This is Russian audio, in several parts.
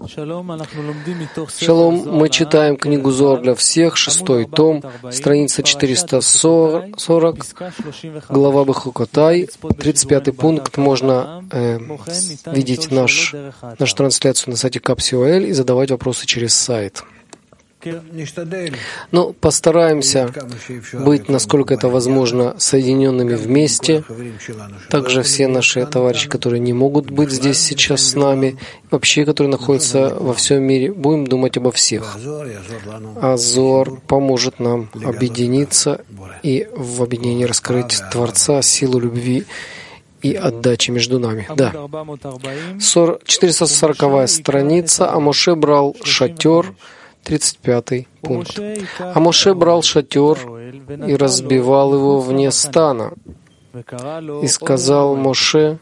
Шалом, мы читаем книгу Зоар для всех, 6-й том, страница 440, глава Бехукотай, 35-й пункт. Можно видеть нашу трансляцию на сайте Капсиуэль и задавать вопросы через сайт. Но постараемся быть, насколько это возможно, соединенными вместе. Также все наши товарищи, которые не могут быть здесь сейчас с нами, вообще, которые находятся во всем мире, будем думать обо всех. А Зоар поможет нам объединиться и в объединении раскрыть Творца, силу любви и отдачи между нами. Да. 440-я страница. А Моше брал шатер, 35-й пункт. А Моше брал шатер и разбивал его вне стана. И сказал Моше,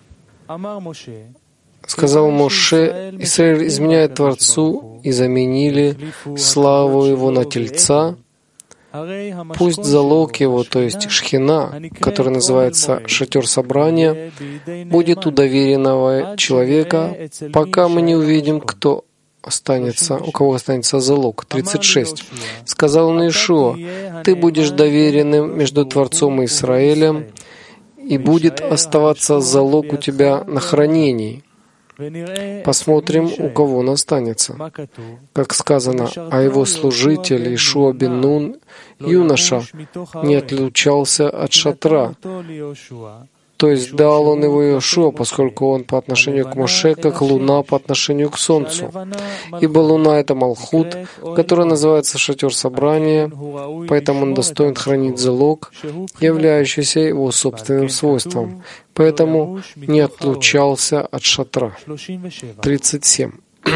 Израиль изменяет Творцу, и заменили славу его на тельца. Пусть залог его, то есть шхина, который называется шатер собрания, будет у доверенного человека, пока мы не увидим, у кого останется залог. 36. Сказал он Иешуа: ты будешь доверенным между Творцом и Израилем, и будет оставаться залог у тебя на хранении. Посмотрим, у кого он останется. Как сказано, а его служитель Иешуа бен Нун, юноша, не отлучался от шатра. То есть дал он его Иешуа, поскольку он по отношению к Моше, как луна по отношению к солнцу. Ибо луна — это Малхут, который называется шатер собрания, поэтому он достоин хранить залог, являющийся его собственным свойством. Поэтому не отлучался от шатра. 37.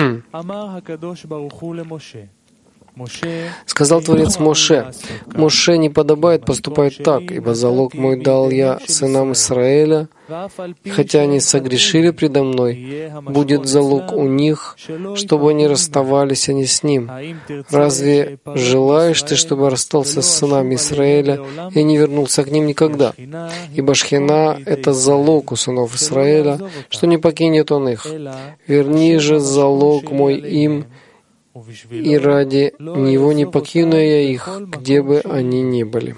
Сказал Творец Моше: Моше не подобает поступать так, ибо залог мой дал я сынам Израиля, и хотя они согрешили предо мной, будет залог у них, чтобы они расставались они с ним. Разве желаешь ты, чтобы я расстался с сынами Израиля и не вернулся к ним никогда? Ибо шхина — это залог у сынов Израиля, что не покинет он их. Верни же залог мой им, и ради него не покину я их, где бы они ни были.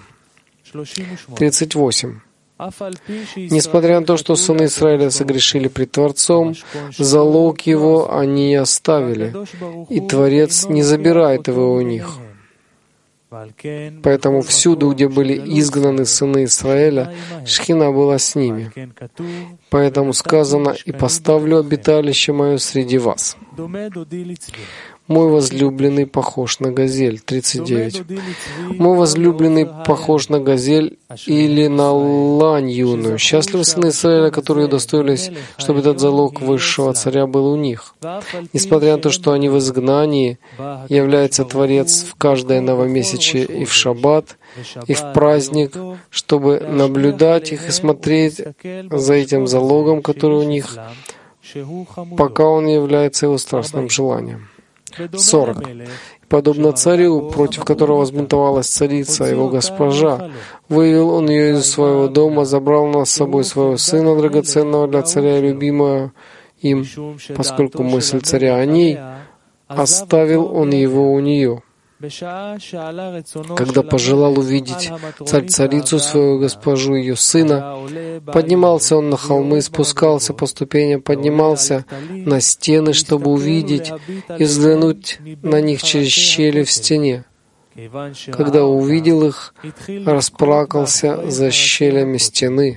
38. Несмотря на то, что сыны Израиля согрешили пред Творцом, залог его они оставили, и Творец не забирает его у них. Поэтому всюду, где были изгнаны сыны Израиля, шхина была с ними. Поэтому сказано: «И поставлю обиталище мое среди вас». Мой возлюбленный похож на газель. 39. Мой возлюбленный похож на газель или на лань юную. Счастливы сыны Израиля, которые удостоились, чтобы этот залог высшего царя был у них. Несмотря на то, что они в изгнании, является Творец в каждое новомесячие и в шаббат, и в праздник, чтобы наблюдать их и смотреть за этим залогом, который у них, пока он является его страстным желанием. 40. Подобно царю, против которого возбунтовалась царица, его госпожа, вывел он ее из своего дома, забрал нас с собой своего сына, драгоценного для царя и любимого им, поскольку мысль царя о ней, оставил он его у нее. Когда пожелал увидеть царь-царицу, свою госпожу, ее сына, поднимался он на холмы, спускался по ступеням, поднимался на стены, чтобы увидеть и взглянуть на них через щели в стене. Когда увидел их, расплакался за щелями стены.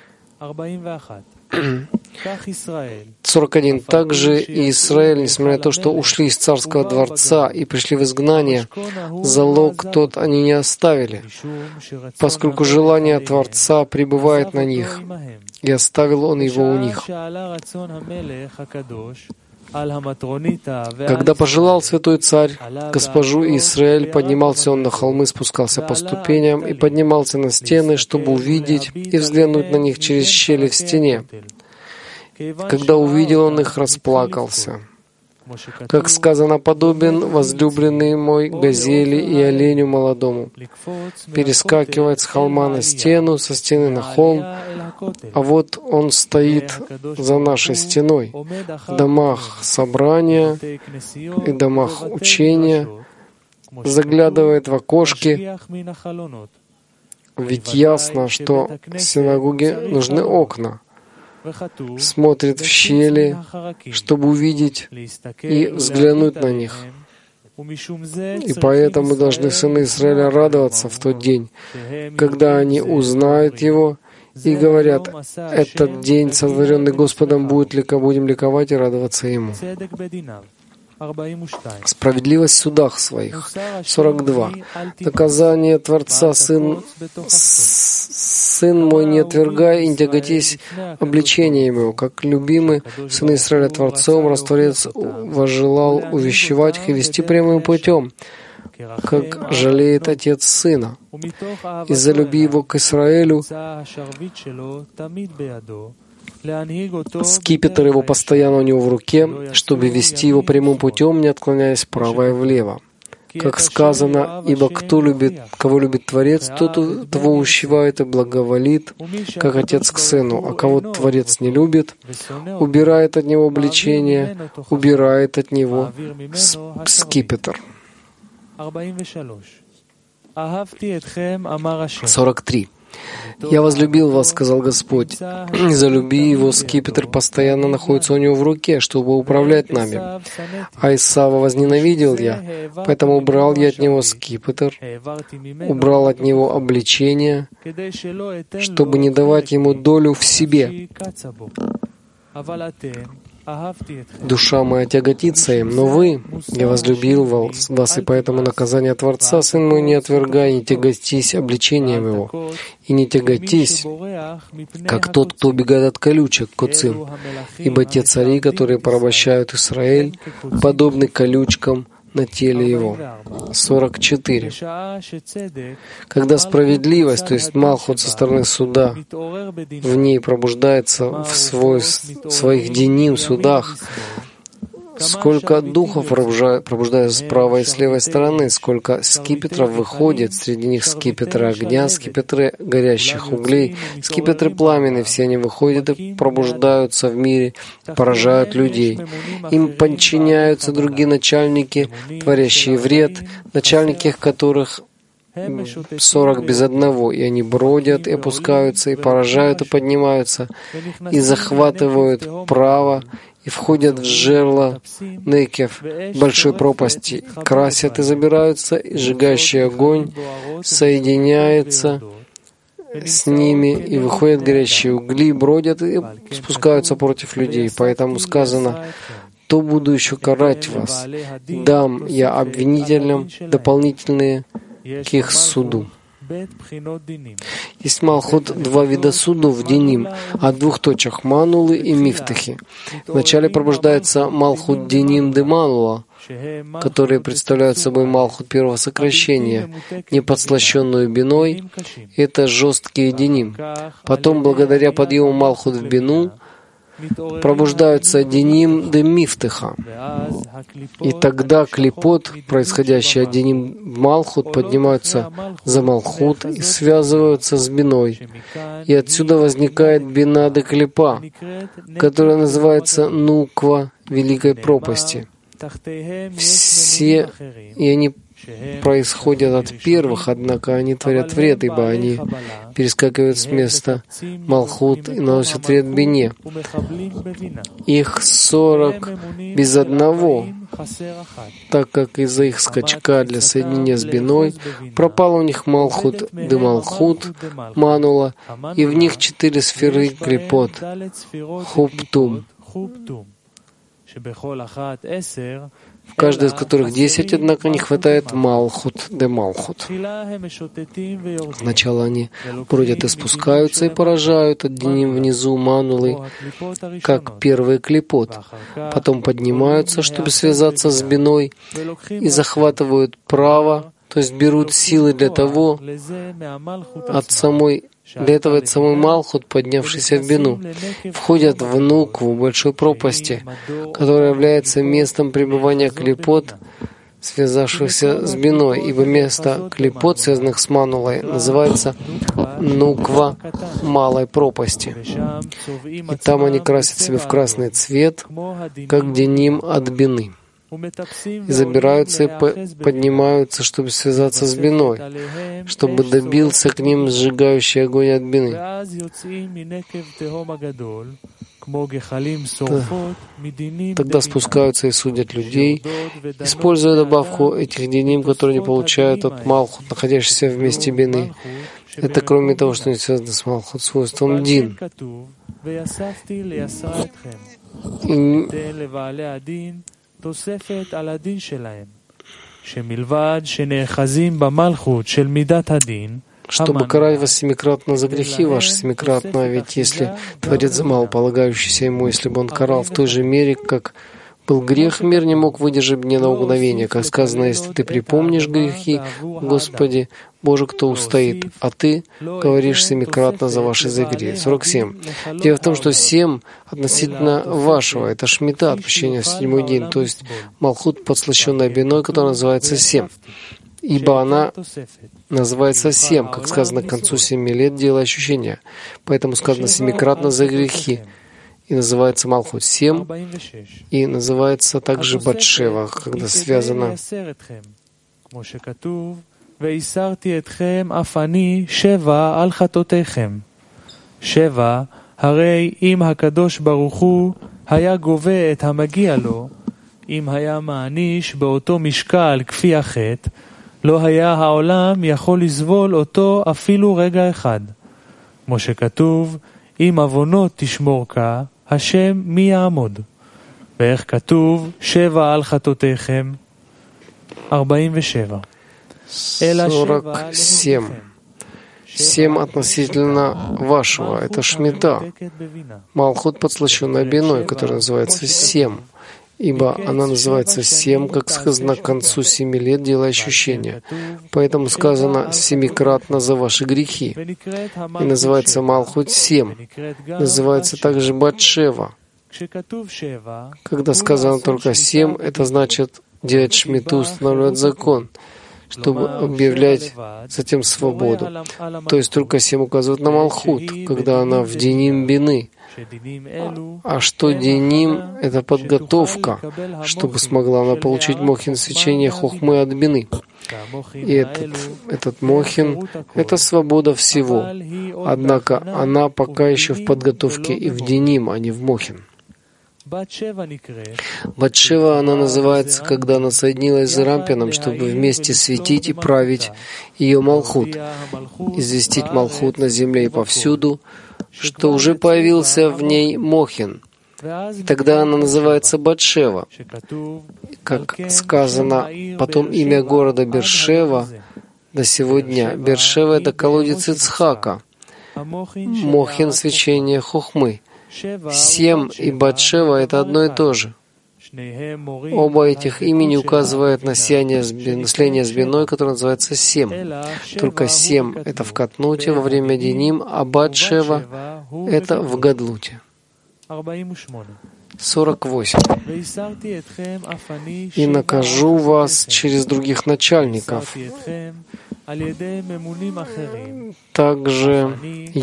41. Также и Израиль, несмотря на то, что ушли из царского дворца и пришли в изгнание, залог тот они не оставили, поскольку желание Творца пребывает на них, и оставил он его у них. Когда пожелал святой царь госпожу Израиль, поднимался он на холмы, спускался по ступеням и поднимался на стены, чтобы увидеть и взглянуть на них через щели в стене. Когда увидел он их, расплакался. Как сказано, подобен возлюбленный мой газели и оленю молодому. Перескакивает с холма на стену, со стены на холм, А вот он стоит за нашей стеной, в домах собрания и домах учения, заглядывает в окошки, ведь ясно, что синагоге нужны окна, смотрит в щели, чтобы увидеть и взглянуть на них. И поэтому должны сыны Израиля радоваться в тот день, когда они узнают его и говорят: «Этот день, сотворенный Господом, будем ликовать и радоваться ему». Справедливость в судах своих. 42. Наказание Творца: сын мой, не отвергай и не тяготись обличением его. Как любимый сын Израиля Творцом, Растворец возжелал увещевать их и вести прямым путем, как жалеет отец сына. Из-за любви его к Израилю скипетр его постоянно у него в руке, чтобы вести его прямым путем, не отклоняясь вправо и влево. Как сказано: «Ибо кого любит Творец, тот того увещевает и благоволит, как отец к сыну, а кого Творец не любит, убирает от него обличение, убирает от него скипетр». 43. «Я возлюбил вас, — сказал Господь, — из-за любви его скипетр постоянно находится у него в руке, чтобы управлять нами. А Исава возненавидел я, поэтому убрал я от него скипетр, убрал от него обличение, чтобы не давать ему долю в себе. Душа моя тяготится им, но вы, я возлюбил вас, и поэтому наказание Творца, сын мой, не отвергай, не тяготись обличением его, и не тяготись, как тот, кто убегает от колючек, куцим, ибо те цари, которые порабощают Израиль, подобны колючкам на теле его». 44. Когда справедливость, то есть Малхут со стороны суда, в ней пробуждается в своих диним судах, сколько духов пробуждается с правой и с левой стороны, сколько скипетров выходит, среди них скипетры огня, скипетры горящих углей, скипетры пламенные, все они выходят и пробуждаются в мире, поражают людей. Им подчиняются другие начальники, творящие вред, начальники которых 40 без одного, и они бродят и опускаются, и поражают и поднимаются, и захватывают право, и входят в жерло Некев, большой пропасти, красят и забираются, и сжигающий огонь соединяется с ними, и выходят горящие угли, бродят и спускаются против людей. Поэтому сказано: «То буду еще карать вас, дам я обвинителям дополнительные к их суду». Есть Малхут два вида судов диним, о двух точках — манулы и мифтахи. Вначале пробуждается Малхут диним де манула, которые представляют собой Малхут первого сокращения, не подслащенную биной. Это жесткие диним. Потом, благодаря подъему Малхут в бину, пробуждаются диним де мифтаха. И тогда клипот, происходящий от диним в Малхут, поднимаются за Малхут и связываются с биной. И отсюда возникает бина де клипа, которая называется нуква великой пропасти. Все, и они происходят от первых, однако они творят вред, ибо они перескакивают с места Малхут и наносят вред бине. Их 40 без одного, так как из-за их скачка для соединения с биной пропал у них Малхут де Малхут, манула, и в них 4 сферы клипот, хуптум, в каждой из которых 10, однако не хватает Малхут де Малхут. Сначала они бродят и спускаются и поражают от диним внизу манулы, как первый клипот. Потом поднимаются, чтобы связаться с биной, и захватывают право, то есть берут силы для этого от самой Малхут, поднявшийся в бину, входят в нукву большой пропасти, которая является местом пребывания клипот, связавшихся с биной, ибо место клипот, связанных с манулой, называется нуква малой пропасти. И там они красят себя в красный цвет, как деним от бины. И забираются и поднимаются, чтобы связаться с биной, чтобы добился к ним сжигающий огонь от бины. Тогда спускаются и судят людей, используя добавку этих деним, которые они получают от Малхут, находящихся в месте бины. Это кроме того, что не связано с Малхут, свойством дин. Чтобы карать вас семикратно за грехи ваши, семикратно, ведь если Творец замал полагающийся ему, если бы он карал в той же мере, как был грех, мир не мог выдержать ни на мгновение. Как сказано, если ты припомнишь грехи, Господи, Боже, кто устоит, а ты говоришь семикратно за ваши грехи. 47. Дело в том, что 7 относительно вашего, это шмита, отпущение в 7-й день, то есть Малхут, подслащенная биной, которая называется 7. Ибо она называется 7, как сказано, к концу 7 лет делай ощущения. Поэтому сказано семикратно за грехи. И называется Малхут 7, и называется также Батшева, когда связано לא היה העולם יכול לסבול אותו אפילו רגע אחד. כמו שכתוב, אם עוונות תשמורך, השם מי יעמוד? ואיך כתוב, 7 על חטאותיכם, 47. 47. 7 относительно вашего, это шмита. Малхут, подслащенная биной, которая называется 7. Ибо она называется 7, как сказано, к концу 7 лет делая ощущения. Поэтому сказано семикратно за ваши грехи. И называется Малхут 7. Называется также Батшева. Когда сказано только 7, это значит делать шмиту, устанавливать закон, чтобы объявлять затем свободу. То есть только 7 указывает на Малхут, когда она в деним бины. А что деним — это подготовка, чтобы смогла она получить мохин свечения хохмы от бины. И этот мохин — это свобода всего. Однако она пока еще в подготовке и в деним, а не в мохин. Батшева она называется, когда она соединилась с Рампином, чтобы вместе светить и править ее Малхут, известить Малхут на земле и повсюду, что уже появился в ней Мохин. И тогда она называется Батшева. Как сказано, потом имя города Бершева до сего дня. Бершева — это колодец Ицхака. Мохин — свечение Хохмы. 7 и Батшева — это одно и то же. Оба этих имени указывают на слияние с биной, которое называется 7. Только 7 — это в Катнуте во время Деним, а Батшева — это в Гадлуте. 48. «И накажу вас через других начальников. Также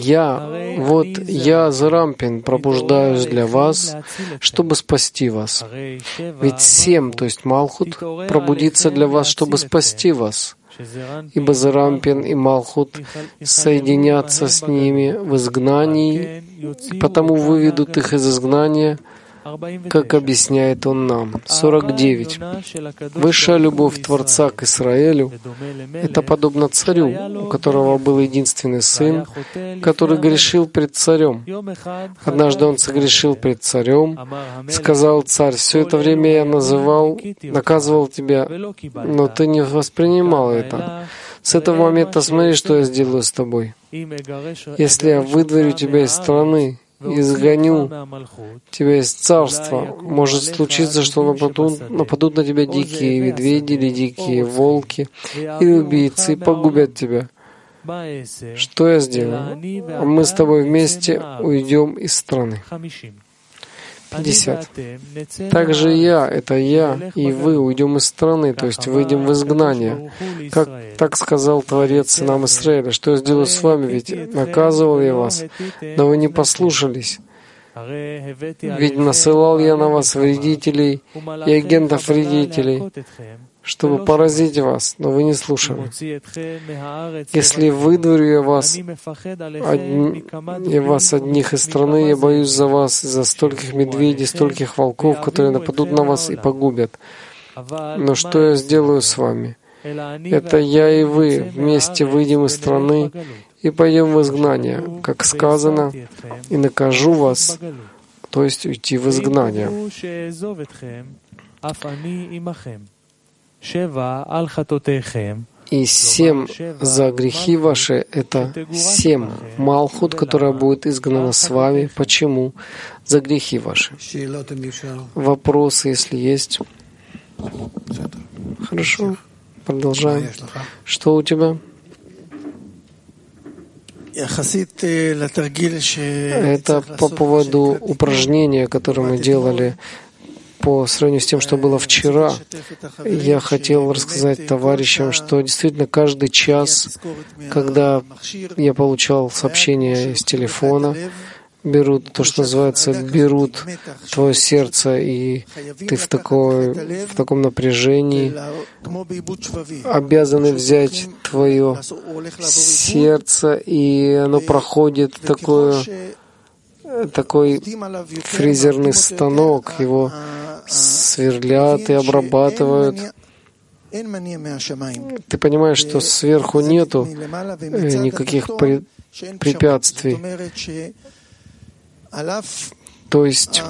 я, Зарампин, пробуждаюсь для вас, чтобы спасти вас. Ведь 7, то есть Малхут, пробудится для вас, чтобы спасти вас. Ибо Зарампин и Малхут соединятся с ними в изгнании, и потому выведут их из изгнания, как объясняет он нам. 49. Высшая любовь Творца к Израилю — это подобно царю, у которого был единственный сын, который грешил пред царем. Однажды он согрешил пред царем, сказал царь: «Все это время я наказывал тебя, но ты не воспринимал это. С этого момента смотри, что я сделаю с тобой. Если я выдворю тебя из страны, изгоню тебя из царства, может случиться, что нападут на тебя дикие медведи или дикие волки или убийцы и погубят тебя. Что я сделаю? Мы с тобой вместе уйдем из страны». 50. Также это я и вы уйдем из страны, то есть выйдем в изгнание. Как так сказал Творец сынам Израиля, что я сделаю с вами, ведь наказывал я вас, но вы не послушались. Ведь насылал я на вас вредителей и агентов-вредителей, чтобы поразить вас, но вы не слушали. Если выдворю я вас одних из страны, я боюсь за вас, из-за стольких медведей, стольких волков, которые нападут на вас и погубят. Но что я сделаю с вами? Это я и вы вместе выйдем из страны и пойдем в изгнание, как сказано, и накажу вас, то есть уйти в изгнание. И 7 за грехи ваши — это 7 Малхут, которая будет изгнана с вами. Почему? За грехи ваши. Вопросы, если есть? Хорошо. Продолжаем. Что у тебя? Это по поводу упражнения, которое мы делали по сравнению с тем, что было вчера. Я хотел рассказать товарищам, что действительно каждый час, когда я получал сообщение с телефона, берут то, что называется, берут твое сердце, и ты в таком напряжении, обязаны взять твое сердце, и оно проходит такой фрезерный станок, его сверлят и обрабатывают. Ты понимаешь, что сверху нету никаких препятствий. То есть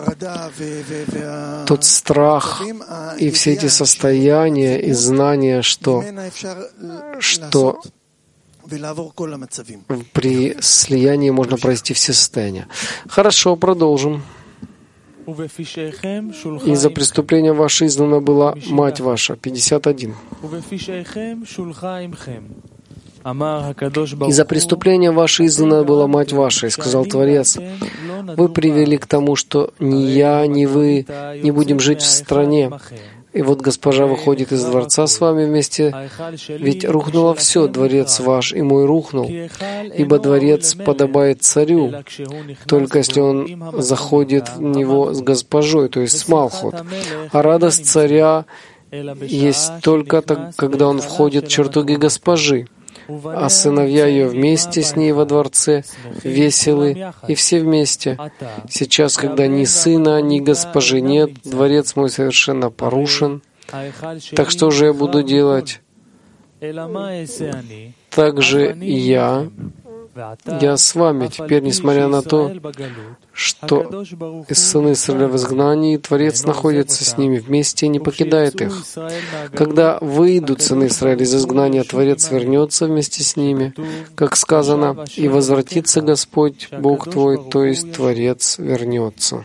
тот страх и все эти состояния и знания, что при слиянии можно пройти все состояния. Хорошо, продолжим. И за преступление ваше изгнана была мать ваша. 51. И за преступление ваше изгнана была мать ваша, и сказал Творец: вы привели к тому, что ни я, ни вы не будем жить в стране. И вот госпожа выходит из дворца с вами вместе, ведь рухнуло все, дворец ваш и мой рухнул, ибо дворец подобает царю, только если он заходит в него с госпожой, то есть с Малхут. А радость царя есть только когда он входит в чертоги госпожи, а сыновья ее вместе с ней во дворце веселы, и все вместе. Сейчас, когда ни сына, ни госпожи нет, дворец мой совершенно порушен. Так что же я буду делать? Так же и я с вами теперь, несмотря на то, что сыны Израиля в изгнании, Творец находится с ними вместе и не покидает их. Когда выйдут сыны Израиля из изгнания, Творец вернется вместе с ними, как сказано, и возвратится Господь, Бог твой, то есть Творец вернется.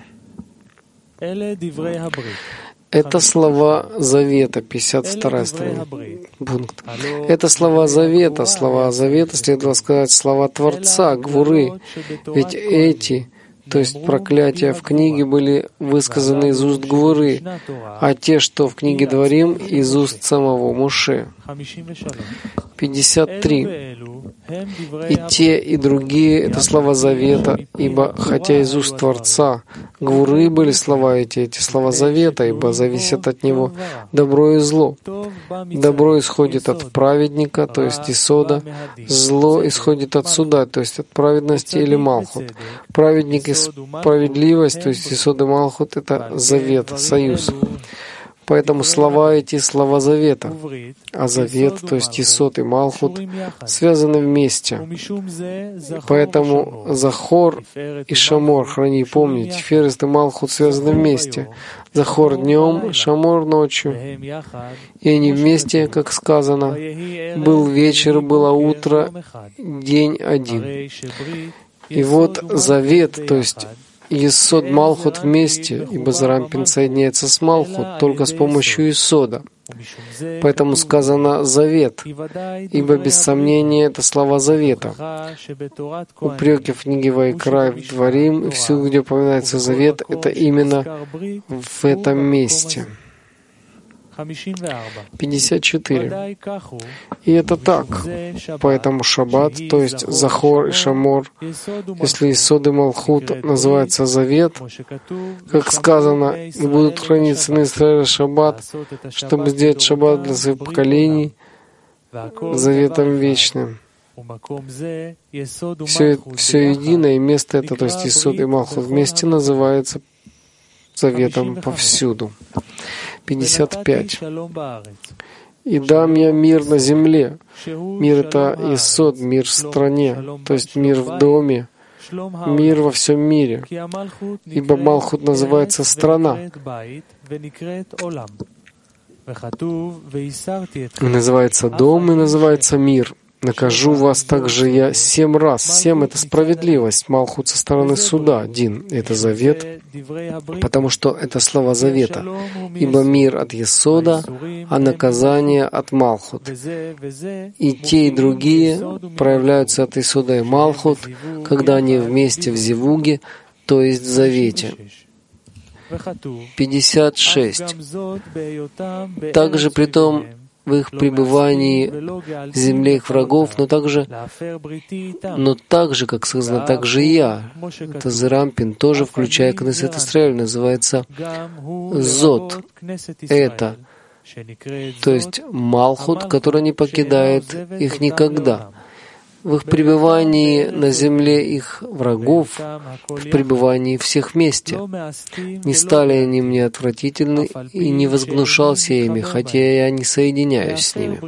Это слова Завета, 52 пункт. Это слова Завета. Слова Завета, следовало сказать, слова Творца, Гвуры. Ведь эти, то есть проклятия в книге, были высказаны из уст Гвуры, а те, что в книге Дворим, из уст самого Моше. 53. И те, и другие — это слова Завета, ибо, хотя из уст Творца Гвуры были слова эти слова Завета, ибо зависят от него добро и зло. Добро исходит от праведника, то есть Исода, зло исходит от суда, то есть от праведности или Малхут. Праведник и справедливость, то есть Исода и Малхут — это Завет, союз. Поэтому слова эти — слова Завета, а Завет, то есть Исод и Малхут, связаны вместе. Поэтому Захор и Шамор храни и помни, Тиферет и Малхут связаны вместе. Захор днем, Шамор ночью. И они вместе, как сказано, был вечер, было утро, день один. И вот Завет, то есть Исод Малхут вместе, ибо Зарампин соединяется с Малхут только с помощью Исода. Поэтому сказано «завет», ибо без сомнения это слова завета. Упреки в книге Вайкра и в Дворим, и всюду, где упоминается завет, это именно в этом месте. 54. И это так. Поэтому шаббат, то есть Захор и Шамор, если Исод и Малхут называется завет, как сказано, и будут хранить сыны Израиля шаббат, чтобы сделать шаббат для своих поколений заветом вечным. Все единое, и место это, то есть Исод и Малхут вместе называется заветом повсюду. 55. «И дам я мир на земле». Мир — это Исод, мир в стране, то есть мир в доме, мир во всем мире. Ибо Малхут называется страна. И называется дом, и называется мир. «Накажу вас также я 7 раз». 7 — это справедливость. Малхут со стороны суда. Дин — это завет, потому что это слова завета. Ибо мир от Есода, а наказание от Малхут. И те, и другие проявляются от Есода и Малхут, когда они вместе в зивуге, то есть в завете. 56. Также при том, в их пребывании в земле их врагов, но также, как сказано, также и я. Это Зерампин, тоже включая Кнессет Исраэль, называется Зод. Это, то есть Малхут, который не покидает их никогда. В их пребывании на земле их врагов, в пребывании всех вместе. Не стали они мне отвратительны, и не возгнушался я ими, хотя я не соединяюсь с ними,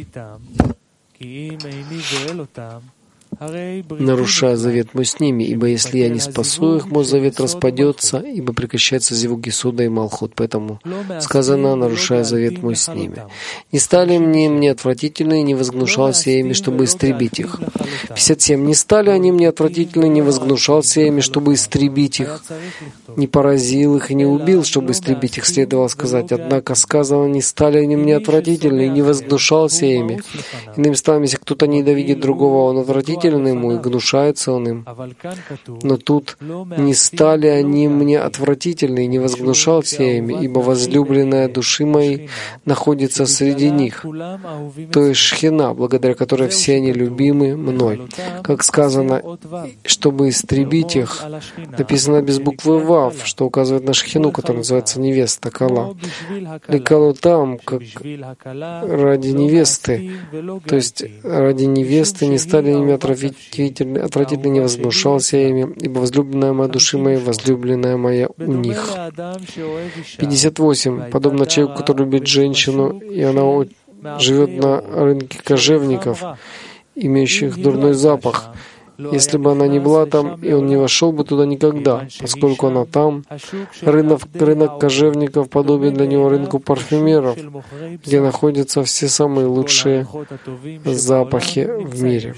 нарушая завет мой с ними, ибо если я не спасу их, мой завет распадется, ибо прекращается зивуги суда и Малхут. Поэтому сказано, нарушая завет мой с ними. Не стали мне отвратительны, и не возгнушался я ими, чтобы истребить их. 57. Не стали они мне отвратительны, не возгнушался я ими, чтобы истребить их. Не поразил их и не убил, чтобы истребить их, следовало сказать. Однако сказано, не стали они мне отвратительны, и не возгнушался я ими. Иными словами, если кто-то ненавидит другого, он отвратительный ему, и гнушается он им. Но тут не стали они мне отвратительны, и не возгнушался я ими, ибо возлюбленная души моей находится среди них, то есть Шхина, благодаря которой все они любимы мной. Как сказано, чтобы истребить их, написано без буквы Вав, что указывает на Шхину, которая называется невеста, Кала. Лекало там, как ради невесты, то есть ради невесты не стали ими отвратительно не возгнушался я ими, ибо возлюбленная моя души моей, возлюбленная моя у них. 58. Подобно человеку, который любит женщину, и она живет на рынке кожевников, имеющих дурной запах. Если бы она не была там, и он не вошел бы туда никогда, поскольку она там, рынок кожевников подобен для него рынку парфюмеров, где находятся все самые лучшие запахи в мире.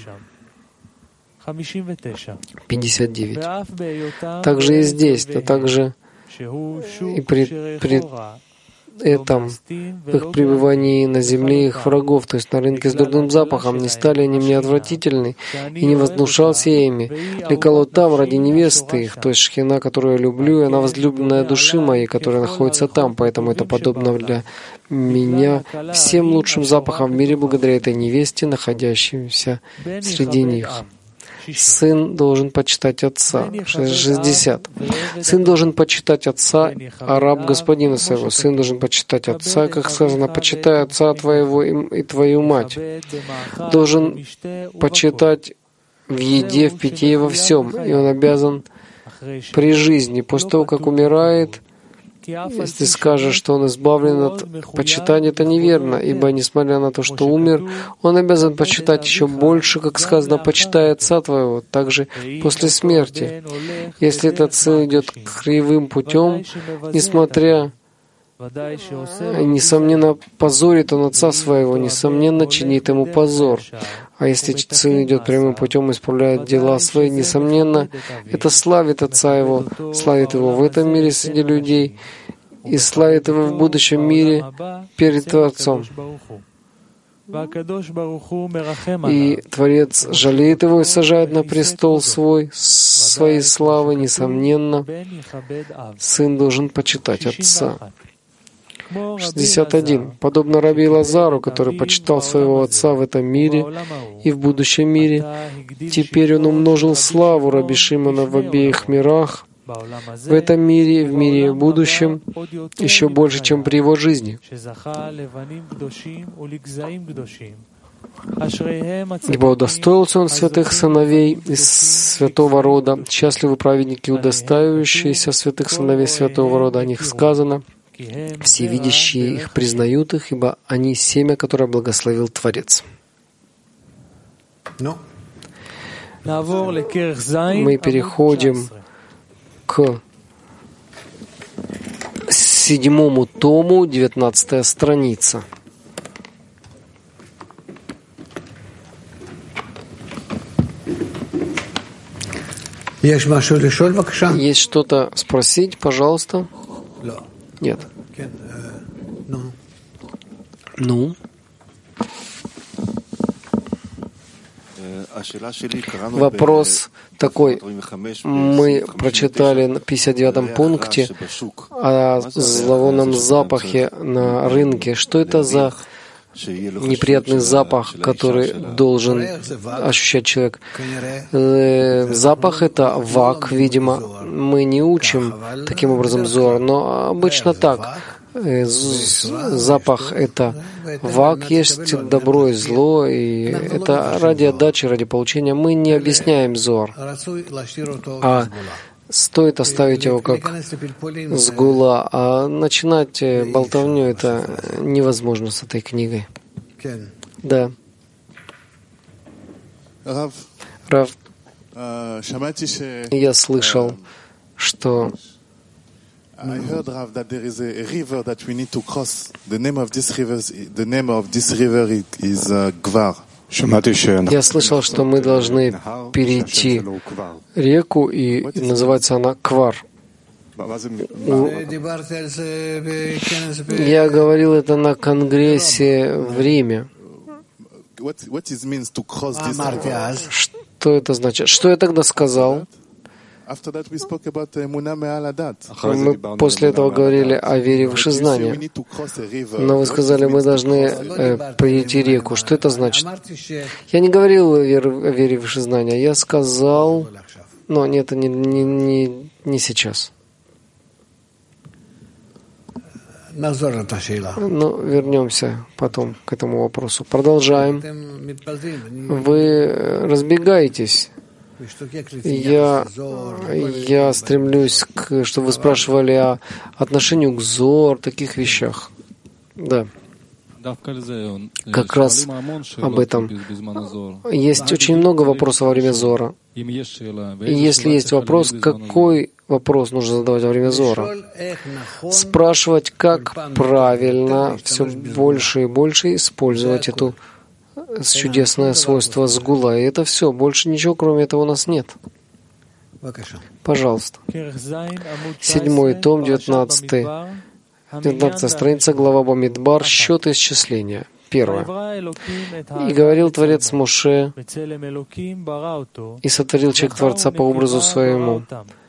59. Также и здесь, а также и при этом, в их пребывании на земле их врагов, то есть на рынке с дурным запахом, не стали они мне отвратительны, и не возгнушался я ими. Лекало там ради невесты их, то есть Шхина, которую я люблю, и она возлюбленная души моей, которая находится там, поэтому это подобно для меня всем лучшим запахом в мире благодаря этой невесте, находящейся среди них. Сын должен почитать отца. 60. Сын должен почитать отца, а раб господина своего. Сын должен почитать отца, как сказано, почитай отца твоего и твою мать. Должен почитать в еде, в питье и во всем. И он обязан при жизни, после того, как умирает. Если скажешь, что он избавлен от почитания, это неверно, ибо, несмотря на то, что умер, он обязан почитать еще больше, как сказано, почитай отца твоего, также после смерти. Если этот сын идет кривым путем, несомненно, позорит он отца своего, несомненно, чинит ему позор. А если сын идет прямым путем и исправляет дела свои, несомненно, это славит отца его, славит его в этом мире среди людей и славит его в будущем мире перед Творцом. И Творец жалеет его и сажает на престол своей славы, несомненно. Сын должен почитать отца. 61. Подобно раби Лазару, который почитал своего отца в этом мире и в будущем мире, теперь он умножил славу раби Шимона в обеих мирах, в этом мире и в мире будущем, еще больше, чем при его жизни. Ибо удостоился он святых сыновей из святого рода, счастливы праведники, удостаивающиеся святых сыновей святого рода. О них сказано: все видящие их признают их, ибо они семя, которое благословил Творец. Мы переходим к 7 тому, 19 страница. Есть что-то спросить, пожалуйста? Нет. Ну? Вопрос такой. Мы прочитали на 59-м пункте о зловонном запахе на рынке. Что это за неприятный запах, который должен ощущать человек? Запах — это вак, видимо. Мы не учим таким образом зор, но обычно так. Запах — это вак, есть добро и зло, и это ради отдачи, ради получения. Мы не объясняем зор, а стоит оставить его как сгула, а начинать болтовню — это невозможно с этой книгой. Да. Рав, я слышал, что I heard, Rav, that there is a river that we need to cross. The name of this river is Gvar. Я слышал, что мы должны перейти реку, и называется она Квар. Я говорил это на конгрессе в Риме. Что это значит? Что я тогда сказал? Мы после этого говорили о вере выше знания. Но вы сказали, мы должны перейти реку. Что это значит? Я не говорил о вере выше знания. Я сказал... Но нет, это не сейчас. Ну, вернемся потом к этому вопросу. Продолжаем. Вы разбегаетесь. Я стремлюсь чтобы вы спрашивали о отношении к зор, таких вещах. Да. Как раз об этом. Есть очень много вопросов во время зора. И если есть вопрос, какой вопрос нужно задавать во время зора? Спрашивать, как правильно все больше и больше использовать это чудесное свойство сгула. И это все. Больше ничего, кроме этого, у нас нет. Пожалуйста. 7 том, 19 страница, глава Бамидбар, счет исчисления. 1. «И говорил Творец Моше, и сотворил человек Творца по образу своему».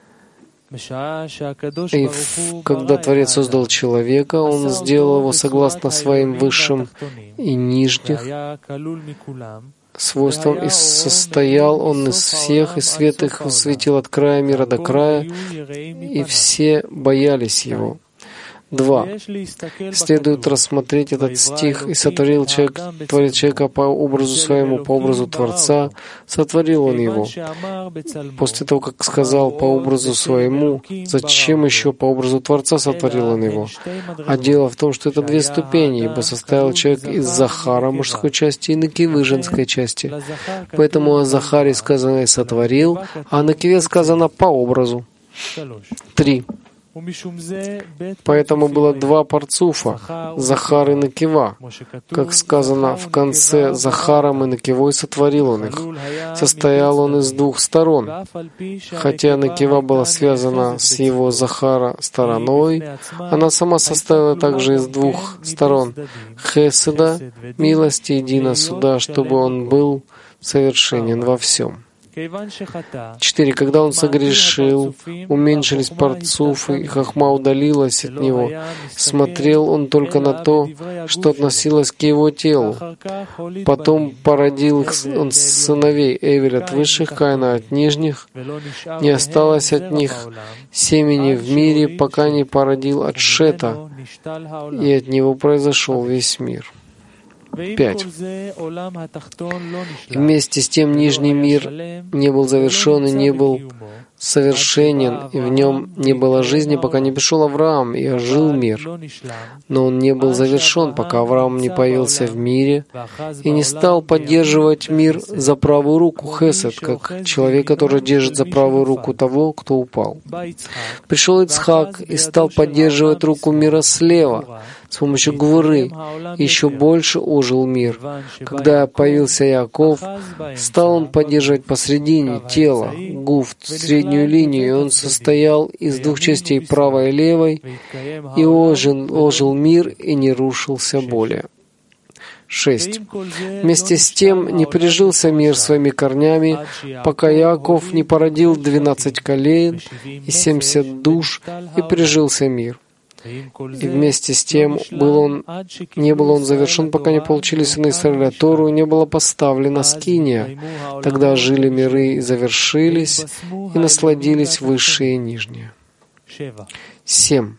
И когда Творец создал человека, Он сделал его согласно своим высшим и нижних свойствам, и состоял Он из всех, и свет их светил от края мира до края, и все боялись Его. 2. Следует рассмотреть этот стих. «И сотворил человек, творит человека по образу своему, по образу Творца, сотворил он его». После того, как сказал «по образу своему», зачем еще по образу Творца сотворил он его? А дело в том, что это 2 ступени, ибо состоял человек из Захара, мужской части, и Некивы, женской части. Поэтому о Захаре сказано «и сотворил», а о Некиве сказано «по образу». 3. Поэтому было два парцуфа, Захар и Накива. Как сказано, в конце Захаром и Накивой сотворил он их. Состоял он из двух сторон. Хотя Накива была связана с его Захара стороной, она сама состояла также из двух сторон Хеседа, милости и Дина суда, чтобы он был совершенен во всем. 4. Когда он согрешил, уменьшились парцуфы, и хахма удалилась от него. Смотрел он только на то, что относилось к его телу. Потом породил он сыновей Эвель от высших, Каина от нижних. Не осталось от них семени в мире, пока не породил от Шета, и от него произошел весь мир. 5. И вместе с тем нижний мир не был завершен и не был совершенен, и в нем не было жизни, пока не пришел Авраам, и ожил мир. Но он не был завершен, пока Авраам не появился в мире и не стал поддерживать мир за правую руку Хесед, как человек, который держит за правую руку того, кто упал. Пришел Ицхак и стал поддерживать руку мира слева, с помощью Гвуры, и еще больше ожил мир. Когда появился Яаков, стал он поддерживать посредине тела, гуф, среднюю линию, и он состоял из двух частей, правой и левой, и ожил мир и не рушился более. 6. Вместе с тем не прижился мир своими корнями, пока Яаков не породил 12 колен и 70 душ, и прижился мир. И вместе с тем не был он завершен, пока не получили сыны Израиля Тору, и не была поставлена скиния. Тогда жили миры и завершились, и насладились высшие и нижние. 7.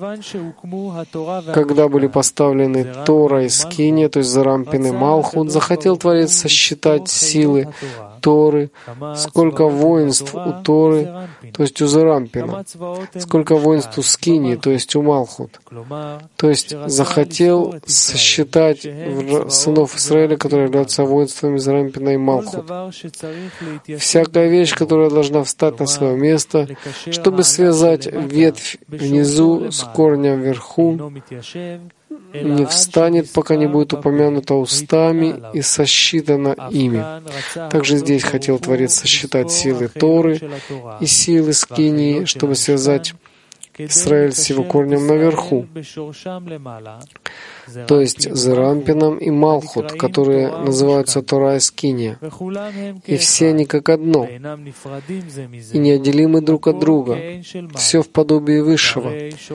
Когда были поставлены Тора и Скиния, то есть Зарампин и Малхут, захотел Творец сосчитать силы Торы, сколько воинств у Торы, то есть у Зарампина, сколько воинств у Скинии, то есть у Малхут. То есть захотел сосчитать сынов Израиля, которые являются воинствами Зарампина и Малхут. Всякая вещь, которая должна встать на свое место, чтобы связать ветвь внизу с корнем вверху, не встанет, пока не будет упомянуто устами и сосчитано ими. Также здесь хотел Творец сосчитать силы Торы и силы Скинии, чтобы связать Израиль с его корнем наверху, то есть Зарампином и Малхут, которые называются Тора и Скиния. И все они как одно, и неотделимы друг от друга, все в подобии Высшего.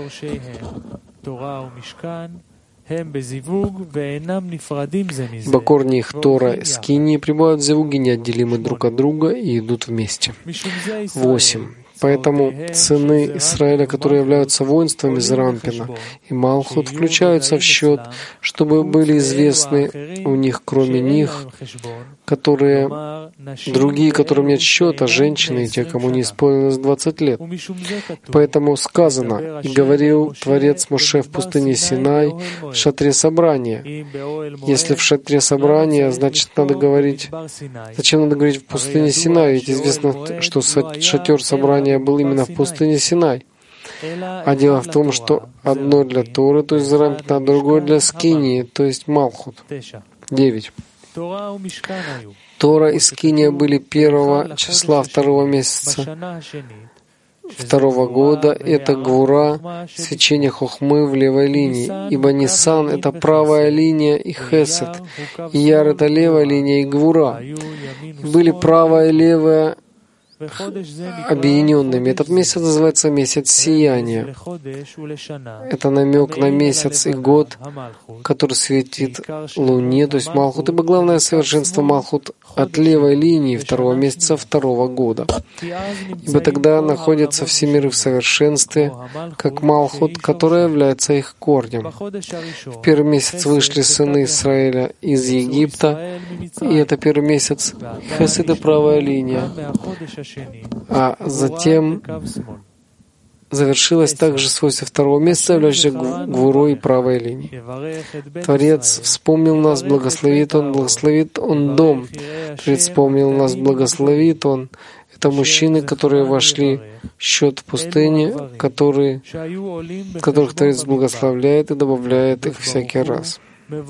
Ибо корни их Тора и Скинии пребывают в зевуге, неотделимы друг от друга и идут вместе. 8. Поэтому сыны Израиля, которые являются воинствами Зарампина и Малхут, включаются в счет, чтобы были известны у них, кроме них, другие, которым нет счета, женщины и те, кому не исполнилось 20 лет. Поэтому сказано, и говорил Творец Моше в пустыне Синай в шатре собрания. Если в шатре собрания, значит, надо говорить... Зачем надо говорить в пустыне Синай? Ведь известно, что шатер собрания был именно в пустыне Синай. А дело в том, что одно для Торы, то есть Зарампина, а другое для Скинии, то есть Малхут. 9. Тора и Скиния были 1 числа 2 месяца 2 года. Это Гвура, свечение Хохмы в левой линии, ибо Нисан — это правая линия и Хесед, и Яр — это левая линия и Гвура. Были правая и левая объединенными. Этот месяц называется месяц сияния. Это намек на месяц и год, который светит Луне, то есть Малхут, ибо главное совершенство Малхут от левой линии 2 месяца 2 года. Ибо тогда находятся все миры в совершенстве, как Малхут, которая является их корнем. В 1 месяц вышли сыны Израиля из Египта, и это 1 месяц Хесед и правая линия. А затем завершилось также свойство 2 месяца, являющееся Гвурой и правой линией. Творец вспомнил нас, благословит Он дом. Творец вспомнил нас, благословит Он. Это мужчины, которые вошли в счет в пустыне, которых Творец благословляет и добавляет их всякий раз.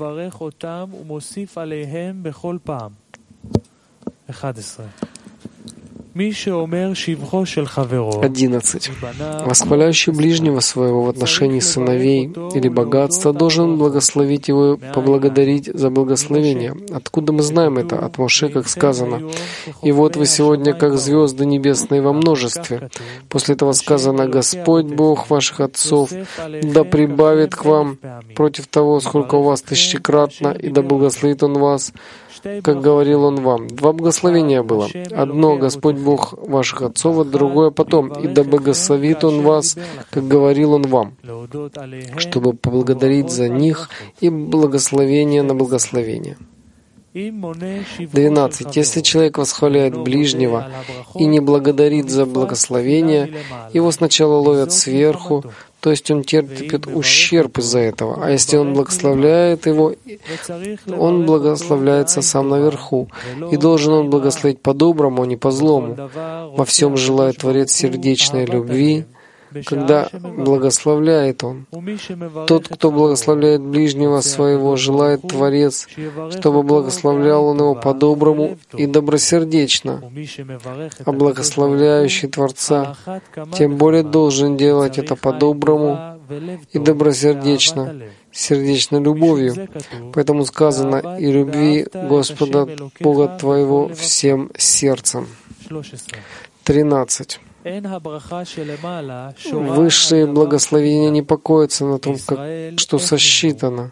11. Восхваляющий ближнего своего в отношении сыновей или богатства должен благословить его и поблагодарить за благословение. Откуда мы знаем это? От Моше, как сказано: «И вот вы сегодня, как звезды небесные во множестве». После этого сказано: «Господь Бог ваших отцов да прибавит к вам против того, сколько у вас тысячекратно, и да благословит Он вас, как говорил Он вам». Два благословения было. Одно — Господь Бог ваших отцов, а другое потом: «И да благословит Он вас, как говорил Он вам», чтобы поблагодарить за них и благословение на благословение. 12. Если человек восхваляет ближнего и не благодарит за благословение, его сначала ловят сверху, то есть он терпит ущерб из-за этого. А если он благословляет его, он благословляется сам наверху. И должен он благословить по-доброму, а не по-злому. Во всем желает Творец сердечной любви, когда благословляет Он. Тот, кто благословляет ближнего своего, желает Творец, чтобы благословлял Он его по-доброму и добросердечно. А благословляющий Творца тем более должен делать это по-доброму и добросердечно, сердечной любовью. Поэтому сказано: «И любви Господа Бога твоего всем сердцем». 13. Высшие благословения не покоятся на том, что сосчитано.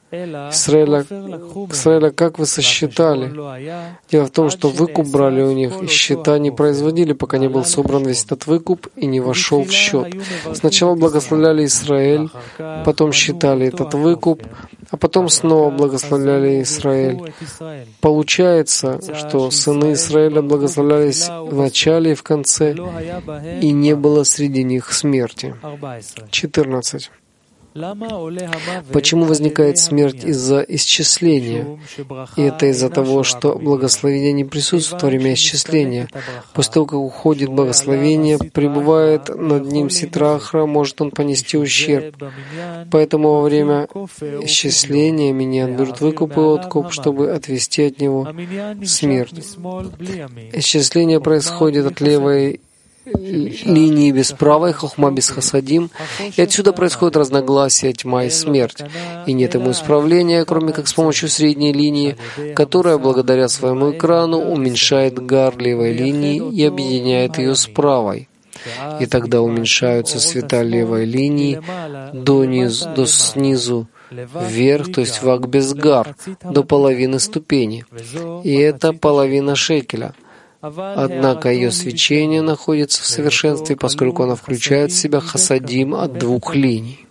Израиля, как вы сосчитали? Дело в том, что выкуп брали у них, и счета не производили, пока не был собран весь этот выкуп и не вошел в счет. Сначала благословляли Израиль, потом считали этот выкуп, а потом снова благословляли Израиль. Получается, что сыны Израиля благословлялись в начале и в конце, и не было среди них смерти. 14. Почему возникает смерть из-за исчисления? И это из-за того, что благословение не присутствует во время исчисления. После того, как уходит благословение, пребывает над ним ситрахра, может он понести ущерб. Поэтому во время исчисления миньян берут выкуп и откуп, чтобы отвести от него смерть. Исчисление происходит от левой линии без правой, хохма без хасадим, и отсюда происходит разногласие, тьма и смерть. И нет ему исправления, кроме как с помощью средней линии, которая, благодаря своему экрану, уменьшает гар левой линии и объединяет ее с правой. И тогда уменьшаются света левой линии до снизу вверх, то есть вак без гар, до половины ступени. И это половина шекеля. Однако ее свечение находится в совершенстве, поскольку она включает в себя хасадим от двух линий.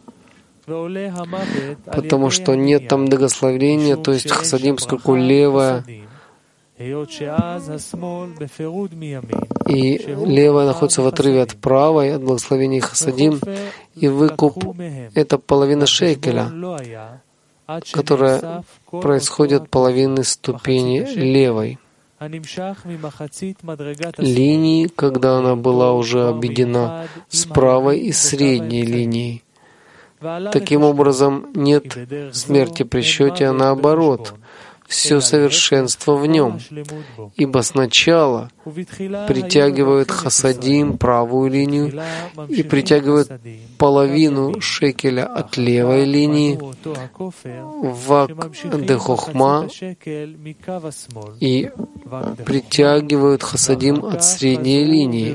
Потому что нет там благословения, то есть хасадим, поскольку левая и левая находится в отрыве от правой, от благословения хасадим, и выкуп — это половина шекеля, которая происходит от половины ступени левой линии, когда она была уже объединена с правой и средней линией. Таким образом, нет смерти при счете, а наоборот, все совершенство в нем, ибо сначала притягивают хасадим, правую линию, и притягивают половину шекеля от левой линии, вак де хохма, и притягивают хасадим от средней линии.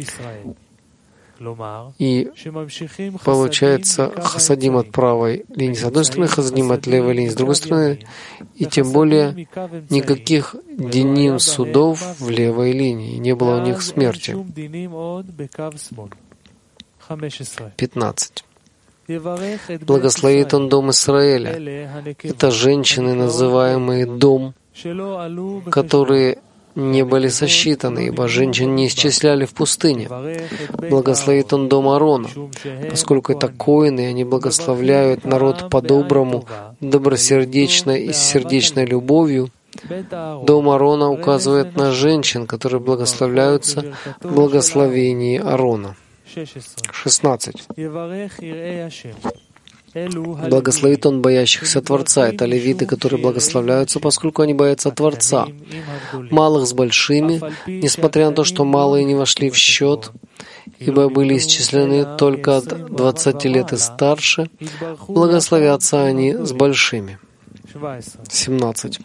И получается хасадим от правой линии с одной стороны, хасадим от левой линии с другой стороны, и тем более никаких диним судов в левой линии, не было у них смерти. 15. Благословит он дом Израиля. Это женщины, называемые дом, которые не были сосчитаны, ибо женщин не исчисляли в пустыне. Благословит он дом Аарона, поскольку это коины, они благословляют народ по-доброму, добросердечно и с сердечной любовью, Дом Аарона указывает на женщин, которые благословляются в благословении Аарона. 16. Благословит он боящихся Творца. Это левиты, которые благословляются, поскольку они боятся Творца. Малых с большими, несмотря на то, что малые не вошли в счет, ибо были исчислены только от 20 лет и старше, благословятся они с большими. 17.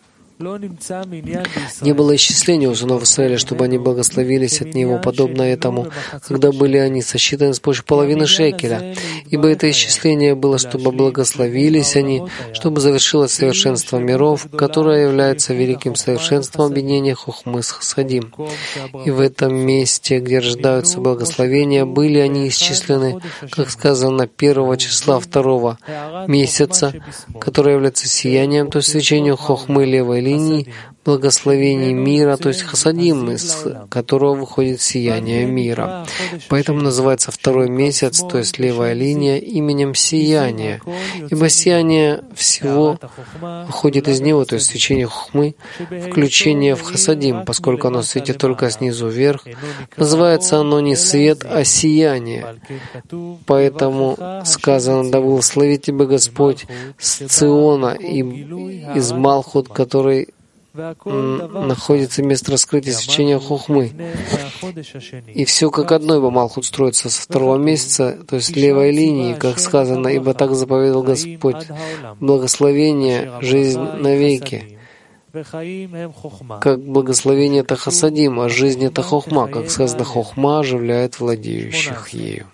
Не было исчисления у сынов Израиля, чтобы они благословились от него, подобно этому, когда были они сосчитаны с помощью половины шекеля. Ибо это исчисление было, чтобы благословились они, чтобы завершилось совершенство миров, которое является великим совершенством объединения хохмы с хасадим. И в этом месте, где рождаются благословения, были они исчислены, как сказано, 1 числа 2 месяца, которое является сиянием, то есть свечением хохмы левой линии, благословений мира, то есть хасадим, из которого выходит сияние мира. Поэтому называется 2 месяц, то есть левая линия, именем сияния, ибо сияние всего выходит из него, то есть свечение хохмы, включение в хасадим, поскольку оно светит только снизу вверх. Называется оно не свет, а сияние. Поэтому сказано: «Да благословит тебя Господь с Циона и из Малхут, который находится место раскрытия свечения хохмы». И все как одно, ибо Малхут строится со 2 месяца, то есть левой линии, как сказано: «Ибо так заповедал Господь, благословение, жизнь навеки». Как благословение — это хасадим, а жизнь — это хохма, как сказано: «Хохма оживляет владеющих ею».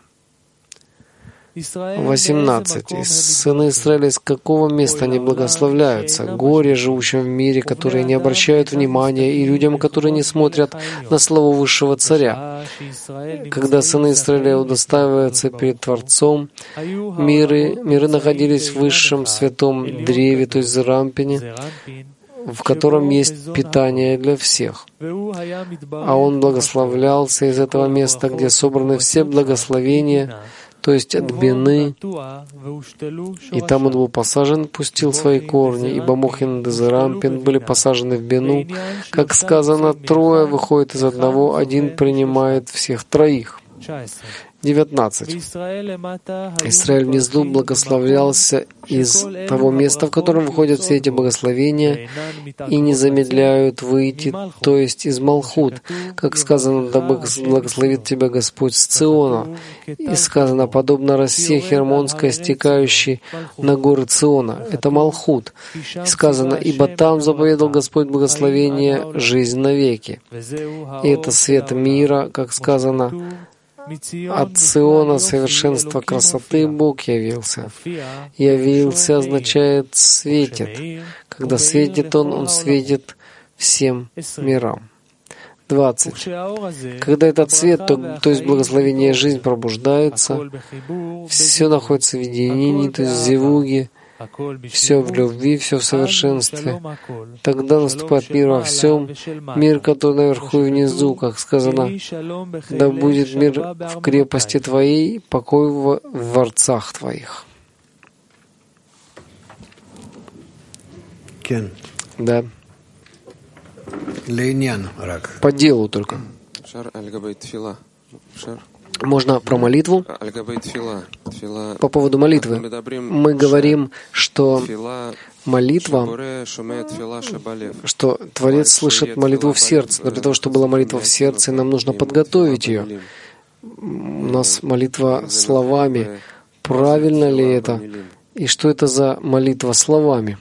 18. Сыны Израиля, из какого места они благословляются? Горе живущим в мире, которые не обращают внимания, и людям, которые не смотрят на славу высшего царя. Когда сыны Израиля удостаиваются перед Творцом, миры находились в высшем святом древе, то есть Зерампине, в котором есть питание для всех. А он благословлялся из этого места, где собраны все благословения, то есть от Бины, и там он был посажен, пустил свои корни, ибо Мохин и Зерампин были посажены в Бину. Как сказано, 3 выходит из одного, 1 принимает всех 3. 19. Израиль внизу благословлялся из того места, в котором выходят все эти благословения и не замедляют выйти, то есть из Малхут. Как сказано: «Да благословит тебя Господь с Циона». И сказано: «Подобно росе хермонской, стекающей на горы Циона». Это Малхут. И сказано: «Ибо там заповедал Господь благословение, жизнь навеки». И это свет мира, как сказано: «От Циона совершенства красоты Бог явился». «Явился» означает «светит». Когда светит Он светит всем мирам. 20. Когда этот свет, то есть благословение жизнь, пробуждается, все находится в единении, то есть в зевуге, все в любви, все в совершенстве. Тогда наступает мир во всем, мир, который наверху и внизу, как сказано: «Да будет мир в крепости твоей, покой в дворцах твоих». Да. По делу только. Можно про молитву. По поводу молитвы. Мы говорим, что молитва, что Творец слышит молитву в сердце. Но для того, чтобы была молитва в сердце, нам нужно подготовить ее. У нас молитва словами. Правильно ли это? И что это за молитва словами?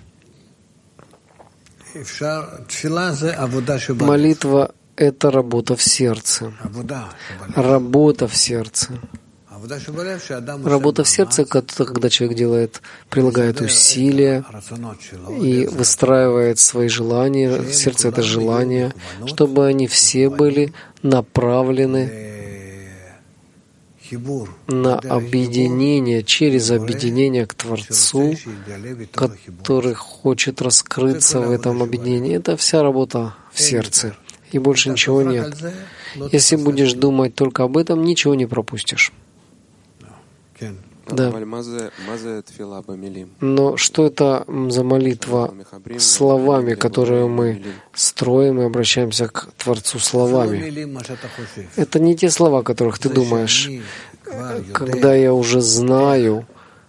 Молитва — это работа в сердце. Работа в сердце. Работа в сердце, когда человек прилагает усилия и выстраивает свои желания. Сердце — это желания, чтобы они все были направлены на объединение, через объединение к Творцу, который хочет раскрыться в этом объединении. Это вся работа в сердце. И больше ничего нет. Если будешь думать только об этом, ничего не пропустишь. Да. Но что это за молитва словами, которые мы строим и обращаемся к Творцу словами? Это не те слова, о которых ты думаешь. Когда я уже знаю,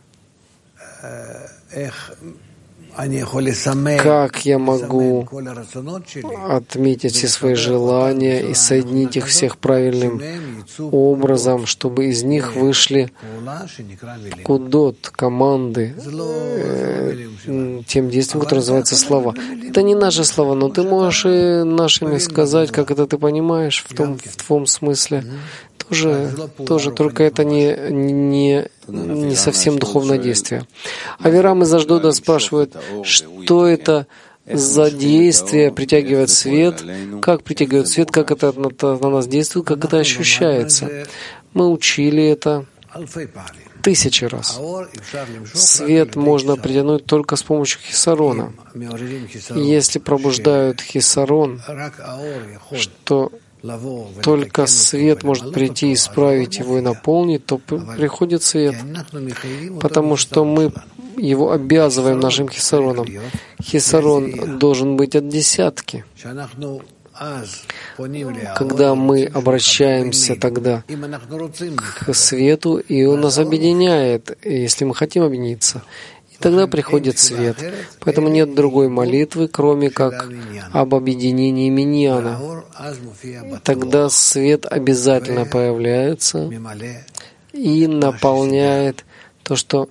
как я могу отметить все свои желания и соединить их всех правильным образом, чтобы из них вышли кудот, команды, тем действием, которое называется слова. Это не наши слова, но ты можешь и нашими сказать, как это ты понимаешь в том смысле. Тоже, только это не совсем духовное действие. Авирам из Аждода спрашивает, что это за действие притягивает свет, как притягивает свет, как это на нас действует, как это ощущается. Мы учили это 1000 раз. Свет можно притянуть только с помощью хисарона. Если пробуждают хисарон, что только свет может прийти, исправить его и наполнить, то приходит свет, потому что мы его обязываем нашим хисароном. Хисарон должен быть от десятки. Когда мы обращаемся тогда к свету, и он нас объединяет, если мы хотим объединиться, и тогда приходит свет. Поэтому нет другой молитвы, кроме как об объединении миньяна. Тогда свет обязательно появляется и наполняет то, что